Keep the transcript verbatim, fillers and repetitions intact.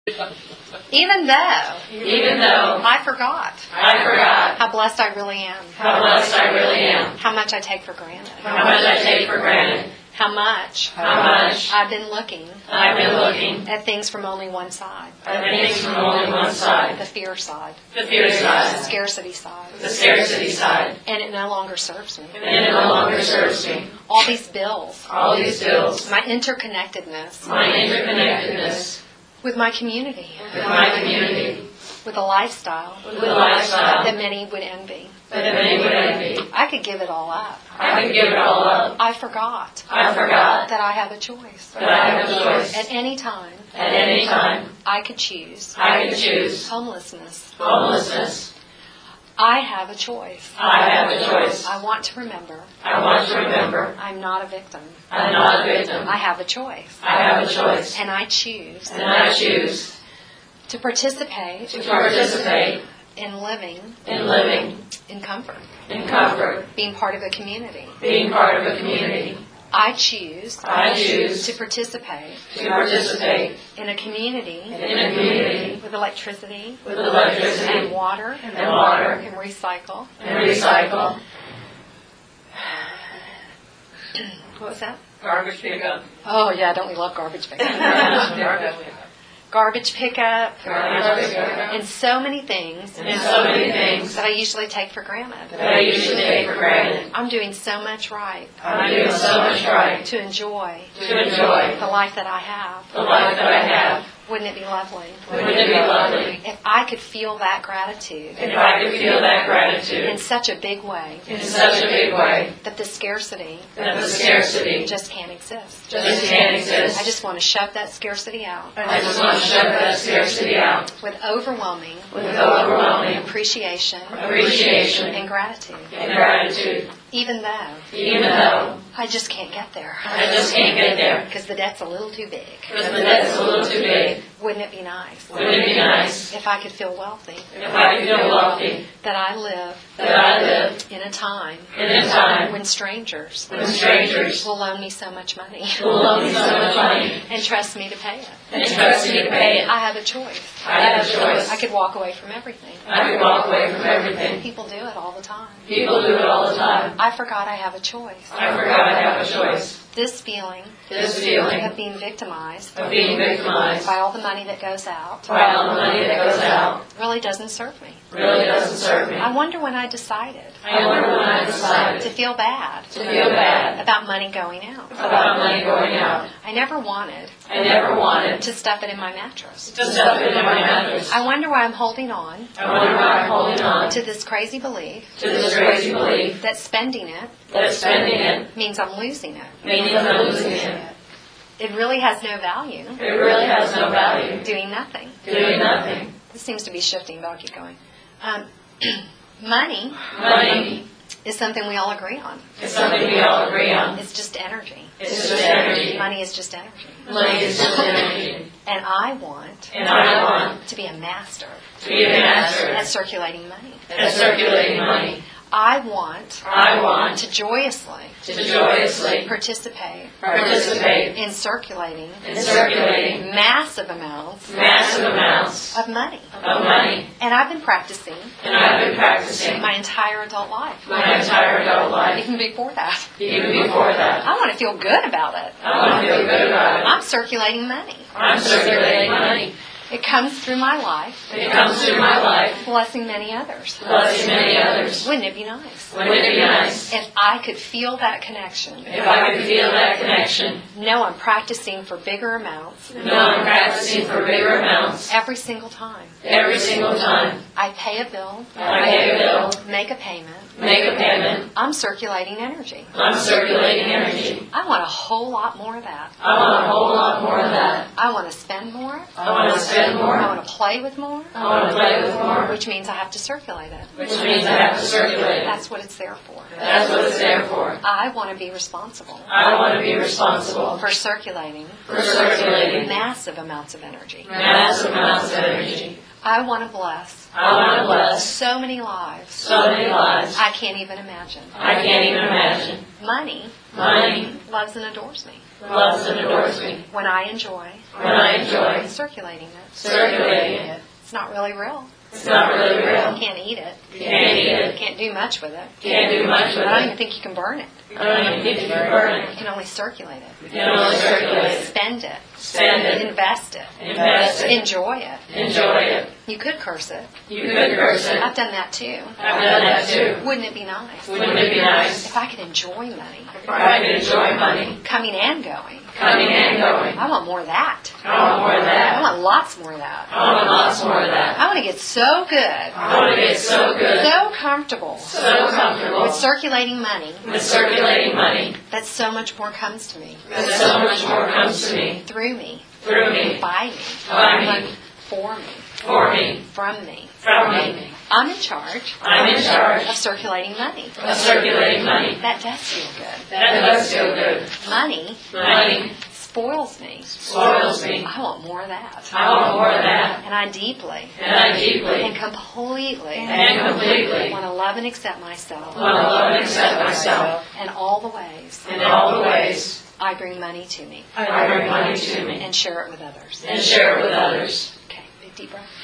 Even though, even though I forgot I forgot how blessed I really am, how blessed I really am, how much I take for granted, how much I take for granted, how much how much I've been looking I've been looking at things from only one side, at things from only one the side, fear side, the fear the side, scarcity side, the scarcity side, and it no longer serves me. and it no longer serves me. All these bills, All these bills, my interconnectedness my interconnectedness with my community, with my community, with a lifestyle with the lifestyle that many would envy. that many would envy. I could give it all up. I could give it all up. I forgot I forgot that I have a choice. that I have a choice. At any time, At any time, I could choose I could choose homelessness. homelessness. I have a choice. I have a choice. I want to remember I want to remember I'm not a victim. I'm not a victim. I have a choice. I have a choice. And I choose And I choose to participate to participate in living in living in comfort, in comfort, being part of a community. being part of a community. I choose I choose to participate to participate in a community in a community with electricity with electricity and water and water and recycle. and recycle. What was that? Garbage pickup. Oh, yeah, don't we love garbage pickup? Garbage pickup Garbage pickup. and so many things And so many things that I usually take for granted. that I usually take for granted. I'm doing so much right I'm doing so much right to enjoy to enjoy the life that I have. the life that I have. Wouldn't it be lovely Wouldn't it be lovely if I could feel that gratitude if I could feel that in gratitude such a big way in such a big way that the scarcity that the scarcity just can't exist? just can't exist? I just want to shove that scarcity out I just want to shove that scarcity out with overwhelming with overwhelming appreciation appreciation and gratitude, and gratitude, even though even though I just can't get there I just can't get there because the debt's a little too big. because the debt's a little too big. Wouldn't it be nice Wouldn't it be nice if I could feel wealthy, if I could feel wealthy, that I live that I live in a time in a time when strangers when strangers will loan me so much money will loan me so much money and trust me to pay it? and trust me to pay it? I have a choice. I have a choice. I could walk away from everything. I could walk away from everything. People do it all the time. People do it all the time. I forgot I have a choice. I forgot I have a choice. This feeling This feeling of being victimized of being victimized by all the money that goes out by all the money that goes out really doesn't serve me. really doesn't serve me. I wonder when I decided I wonder when I to decided feel bad to feel bad about money going out. about money going out. I never wanted I never wanted to stuff it in my mattress. to stuff it in my mattress. I wonder why I'm holding on I wonder why I'm holding on to this crazy belief to this crazy belief that spending it that spending it means I'm losing it. means I'm losing it. It really has no value It really has no value doing nothing. doing nothing. This seems to be shifting, but I'll keep going. Um, money Money is something we all agree on. is something we all agree on. It's just energy. It's just energy. Money is just energy. Money is just energy. And I want And I want to be a master to be a master at circulating money. at circulating money. I want I want to joyously to joyously participate participate in circulating in circulating massive amounts massive amounts of money. of money. And I've been practicing And I've been practicing my entire adult life, my entire adult life, even before that. even before that. I want to feel good about it. I want to feel good about it. I'm circulating money. I'm circulating money. It comes through my life, It comes through my life, blessing many others. blessing many others. Wouldn't it be nice Wouldn't it be nice if I could feel that connection? if I could feel that connection? Know I'm practicing for bigger amounts Know I'm practicing for bigger amounts every single time. every single time. I pay a bill, I pay a bill, make a payment. make a payment. I'm circulating energy. I'm circulating energy. I want a whole lot more of that. I want a whole lot more of that. I want to spend more. I want to spend more. I want to play with more, I want to play with more, which means I have to circulate it. which means I have to circulate it. That's what it's there for. That's what it's there for. I want to be responsible I want to be responsible for circulating for circulating massive amounts of energy. massive amounts of energy. I want to bless I want to bless so many lives so many lives I can't even imagine. I can't even imagine. Money Money loves and adores me loves and adores me when I enjoy when I enjoy circulating it. circulating it. It's not really real. It's not really You real. can't eat it. You can't eat You it. can't do much with it. Can't do much with I don't even it. think you can burn it. I don't even think you can burn You it. can only circulate You it. can only circulate it. Spend it. Spend it. Invest it. Invest it. Enjoy it. Enjoy it. You could curse it. You could curse it. I've done that too. I've done that too. Wouldn't it be nice Wouldn't it be nice if I could enjoy money if I could enjoy money coming and going? coming and going? I want more of that. I want more of I that. want lots more of that. I want lots more of that. I want to get so good, I want to get so good, so comfortable so comfortable with circulating money with circulating money that so much more comes to me, that so much more comes to me, through me, through me, by me, by me, for me, for me, from me. from me. I'm in charge I'm in charge of circulating money. of circulating money. That does feel good. That does feel good. Money Money spoils me. spoils me. I want more of that. I want more of that. And I deeply And I deeply and completely and completely want to love and accept myself want to love and accept myself in all the ways in all the ways I bring money to me I bring money to me and share it with others. and share it with others. Okay, big deep breath.